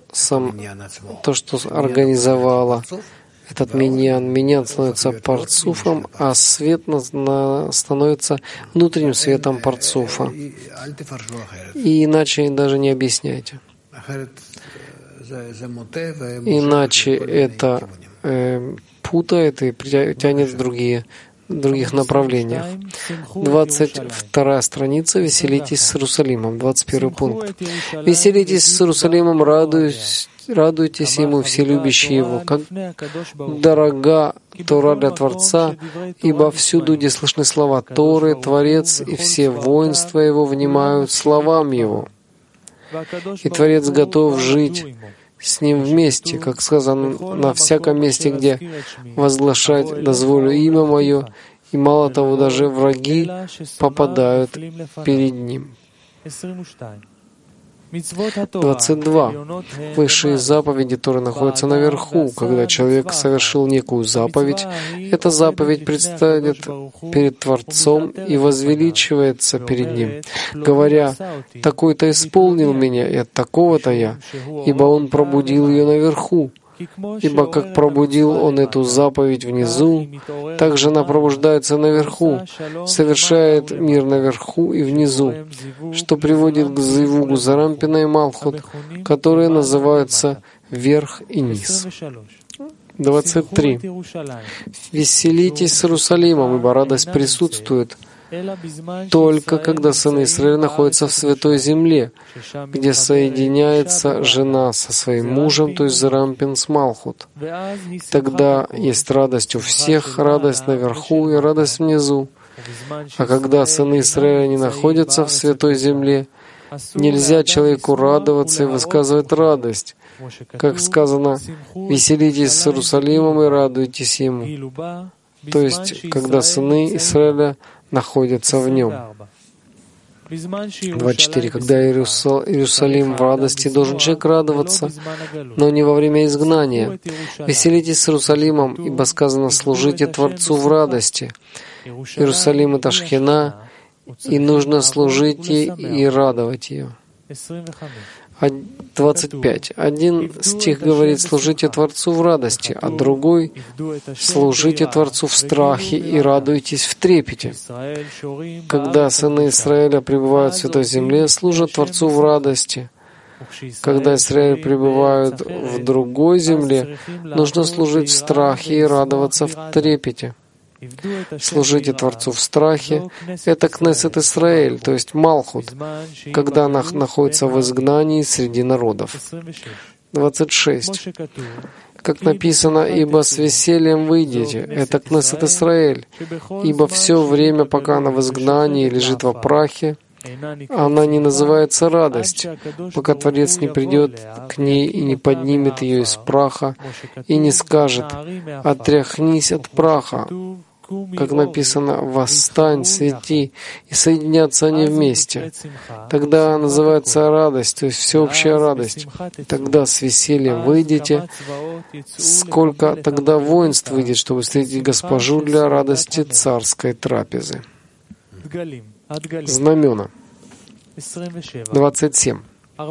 организовало этот миньян. Миньян становится парцуфом, а свет становится внутренним светом парцуфа. И иначе даже не объясняйте. Иначе это путает и тянет в других направлениях. 22 страница. Веселитесь с Иерусалимом. 21 пункт. Веселитесь с Иерусалимом, радуйтесь Ему, все любящие Его, как дорога Тора для Творца, ибо всюду, где слышны слова Торы, Творец и все воинства Его внимают словам Его. И Творец готов жить с Ним вместе, как сказано, на всяком месте, где возглашать дозволю имя Мое, и мало того, даже враги попадают перед Ним. 22. Высшие заповеди, которые находятся наверху. Когда человек совершил некую заповедь, эта заповедь предстанет перед Творцом и возвеличивается перед Ним, говоря, «Такой-то исполнил меня, и от такого-то я, ибо он пробудил ее наверху». Ибо как пробудил он эту заповедь внизу, так же она пробуждается наверху, совершает мир наверху и внизу, что приводит к зивугу Зарампина и Малхут, которые называются верх и низ. 23. Веселитесь с Иерусалимом, ибо радость присутствует только когда сыны Израиля находятся в святой земле, где соединяется жена со своим мужем, то есть Зарампин с Малхут. Тогда есть радость у всех, радость наверху и радость внизу. А когда сыны Израиля не находятся в святой земле, нельзя человеку радоваться и высказывать радость. Как сказано, «Веселитесь с Иерусалимом и радуйтесь ему». То есть, когда сыны Израиля находятся в нем. 24. Когда Иерусалим в радости, должен человек радоваться, но не во время изгнания. Веселитесь с Иерусалимом, ибо сказано, служите Творцу в радости. Иерусалим — это Шхина, и нужно служить ей и радовать ее. 25. Один стих говорит «служите Творцу в радости», а другой «служите Творцу в страхе и радуйтесь в трепете». Когда сыны Израиля пребывают в Святой Земле, служат Творцу в радости. Когда Израиль пребывают в другой земле, нужно служить в страхе и радоваться в трепете. Служите Творцу в страхе — это Кнессет Исраэль, то есть Малхут, когда она находится в изгнании среди народов. 26. Как написано, «Ибо с весельем выйдете» — это Кнессет Исраэль, ибо все время, пока она в изгнании лежит во прахе, Она не называется радость, пока Творец не придет к ней и не поднимет ее из праха и не скажет: «Отряхнись от праха», как написано: «Восстань, свети», и соединятся они вместе. Тогда называется радость, то есть всеобщая радость. Тогда с весельем выйдете. Сколько тогда воинств выйдет, чтобы встретить госпожу для радости царской трапезы? Знамена. 27.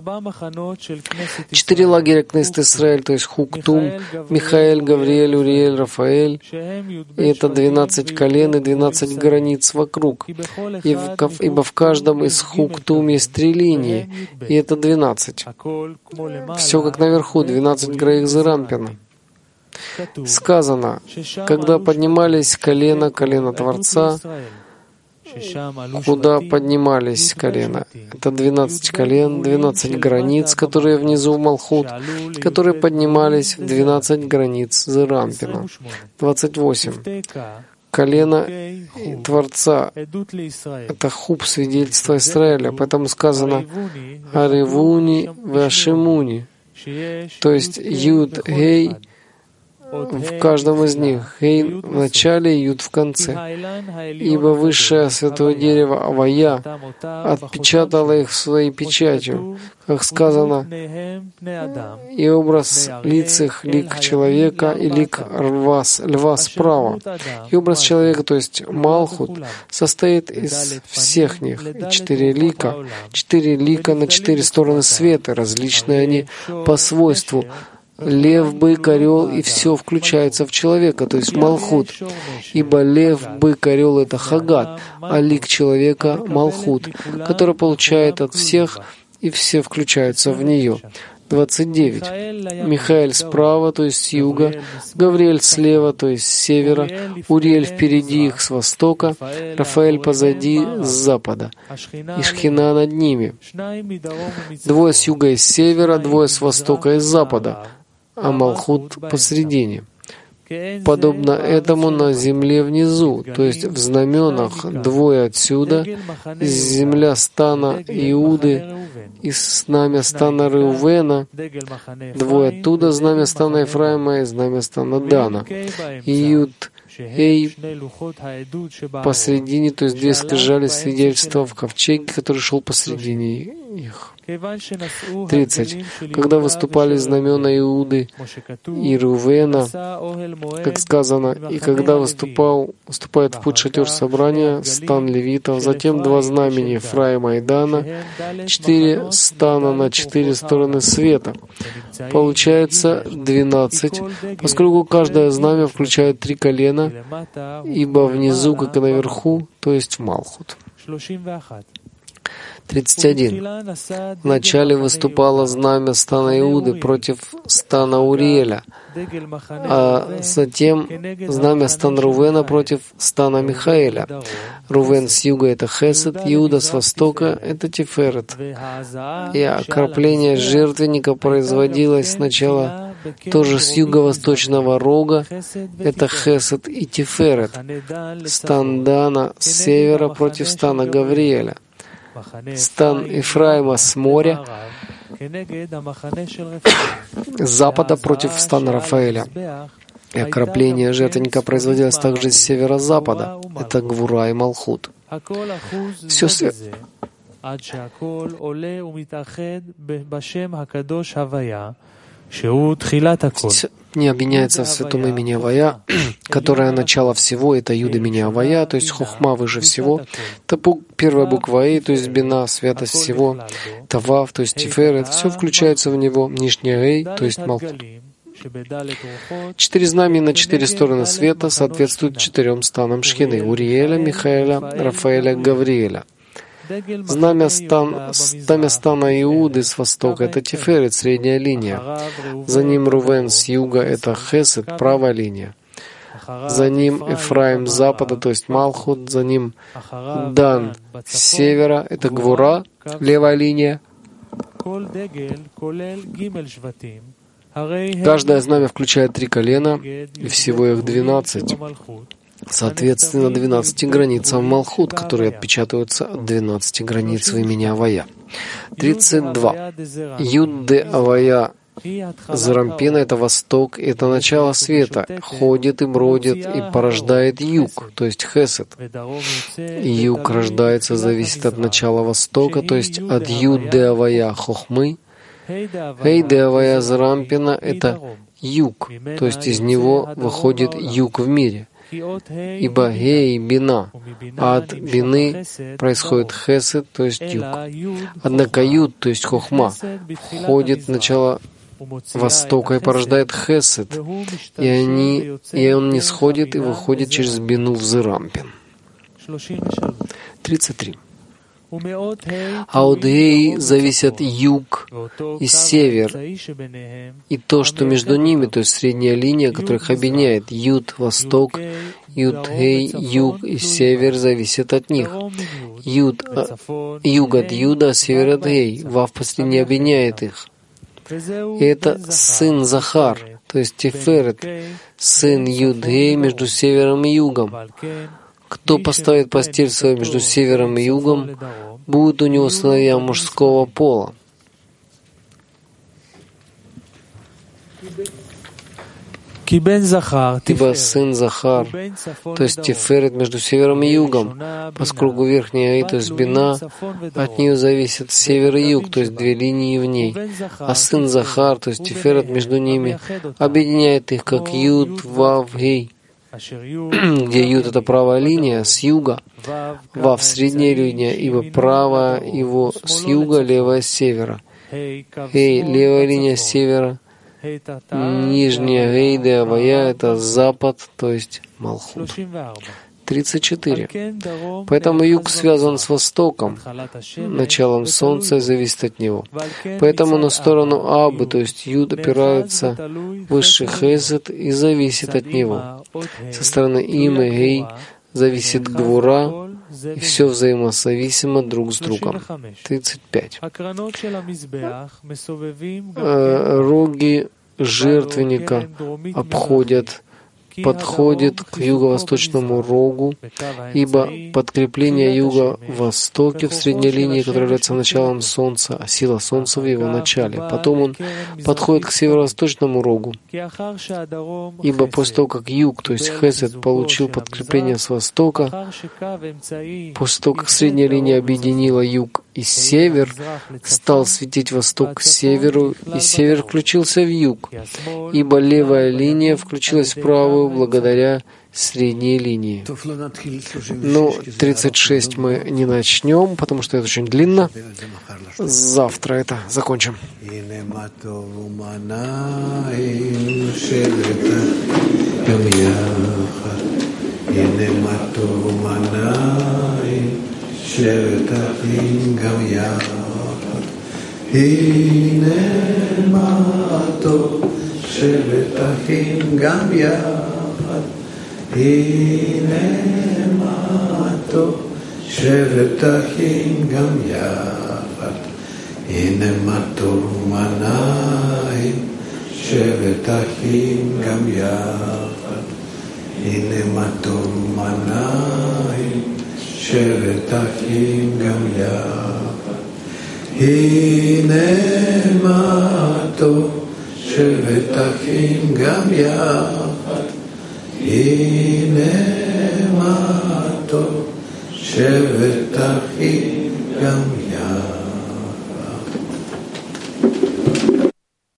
4 лагеря Кнессет Исраэль, то есть Хуктум, Михаэль, Гавриэль, Уриэль, Рафаэль, и это 12 колен и 12 границ вокруг. Ибо в каждом из Хуктум есть 3 линии, и это 12. Все как наверху, 12 Граих Зерампина. Сказано: когда поднимались колено Творца, куда поднимались колена. Это 12 колен, 12 границ, которые внизу в Малхут, которые поднимались в 12 границ Зерампина. 28. Колено Творца — это хуб, свидетельство Израиля. Поэтому сказано «Аревуни веашимуни», то есть Юд, Гей в каждом из них, Хей в начале и Юд в конце. Ибо высшее святое дерево Авая отпечатало их своей печатью, как сказано: «И образ лиц их — лик человека, и лик льва справа». И образ человека, то есть Малхут, состоит из всех них. И 4 лика на 4 стороны света, различные они по свойству. Лев, бык, орел, и все включается в человека, то есть в Малхут. Ибо лев, бык, орел — это Хагат, а лик человека — Малхут, который получает от всех, и все включаются в нее. 29. Михаэль справа, то есть с юга, Гавриэль слева, то есть с севера, Уриэль впереди их с востока, Рафаэль позади с запада, и Шхина над ними. 2 с юга и с севера, 2 с востока и с запада, а Малхут посредине. Подобно этому на земле внизу, то есть в знаменах 2 отсюда, земля стана Иуды и знамя стана Реувена, 2 оттуда, знамя стана Ефраима и знамя стана Дана. И Юд, Эй посредине, то есть 2 скрижали свидетельства в ковчеге, который шел посредине их. 30. Когда выступали знамена Иуды и Рувена, как сказано, и когда выступает в путь шатер собрания, стан левитов, затем 2 знамени Ефраима и Дана, 4 стана на 4 стороны света. Получается 12, поскольку каждое знамя включает 3 колена, ибо внизу, как и наверху, то есть в Малхут. 31. Вначале выступало знамя стана Иуды против стана Уриэля, а затем знамя стана Рувена против стана Михаэля. Рувен с юга — это Хесед, Иуда с востока — это Тиферет. И окропление жертвенника производилось сначала тоже с юго-восточного рога — это Хесед и Тиферет. Стан Дана с севера против стана Гавриэля. Стан Ефраима с моря, с запада против стана Рафаэля. И окропление жертвенника производилось также с северо-запада. Это Гвура и Малхут. Все не объединяется в святом имени Авая, которое начало всего, это Юд имени Авая, то есть Хохма выше всего, это первая буква Эй, то есть Бина, святость всего, это Вав, то есть Тиферет, все включается в него, нижняя Эй, то есть Малхут. 4 знамени на 4 стороны света соответствуют 4 станам Шхины: Уриэля, Михаэля, Рафаэля, Гавриэля. Знамя стана Иуды с востока — это Тиферет, средняя линия. За ним Рувен с юга — это Хесед, правая линия. За ним Ефраим с запада, то есть Малхут. За ним Дан с севера — это Гвура, левая линия. Каждое знамя включает 3 колена, и всего их 12. соответственно 12 границам Малхут, которые отпечатываются от 12 границ в имени Авая. 32. Юд де Авая Зарампина — это восток, это начало света, ходит и бродит и порождает юг, то есть хесед. И юг рождается, зависит от начала востока, то есть от юд де Авая хохмы. Хей де Авая Зарампина — это юг, то есть из него выходит юг в мире. Ибо гей — бина, а от бины происходит хесед, то есть юг. Однако юд, то есть хохма, входит в начало востока и порождает хесед, и он не сходит и выходит через бину в Зарампин. 33. А от гей зависят юг и север, и то, что между ними, то есть средняя линия, которая их объединяет. Юд — восток, юд, гей, юг и север зависят от них. Юг от юда, а север от гей. Вав последний объединяет их. И это сын Захар, то есть Тиферет, сын Юд-Гей между севером и югом. Кто поставит постель свою между севером и югом, будет у него сыновья мужского пола. Ибо сын Захар, то есть Тиферет между севером и югом, поскольку верхняя Эй, то есть бина, от нее зависит север и юг, то есть две линии в ней. А сын Захар, то есть Тиферет между ними, объединяет их как Юд, Вав, Гей, где Юд — это правая линия с юга, Вав — средняя линия, ибо правая его с юга, левая с севера. Гей — левая линия с севера, нижняя Гей де Авая — это запад, то есть Малхут. 34. Поэтому юг связан с востоком, началом солнца зависит от него. Поэтому на сторону Абы, то есть Юд, опирается высший хесед и зависит от него. Со стороны Им и Гей зависит Гвура, и все взаимозависимо друг с другом. 35. Роги жертвенника подходит к юго-восточному рогу, ибо подкрепление юга в востоке в средней линии, которая является началом солнца, а сила солнца в его начале. Потом он подходит к северо-восточному рогу, ибо после того, как юг, то есть хесед, получил подкрепление с востока, после того, как средняя линия объединила юг и север, стал светить восток к северу, и север включился в юг, ибо левая линия включилась в правую благодаря средней линии. Но 36 мы не начнем, потому что это очень длинно. Завтра это закончим. שבת אחים גם יחד, הנה מה טוב, שבת אחים גם יחד, הנה מה טוב, שבת אחים גם יחד, הנה מה טוב ומנעים, שבת אחים גם יחד, הנה מה טוב ומנעים, שבת אחים גם יחד, הנה מה טוב, שבת אחים גם יחד, הנה מה טוב, שבת אחים גם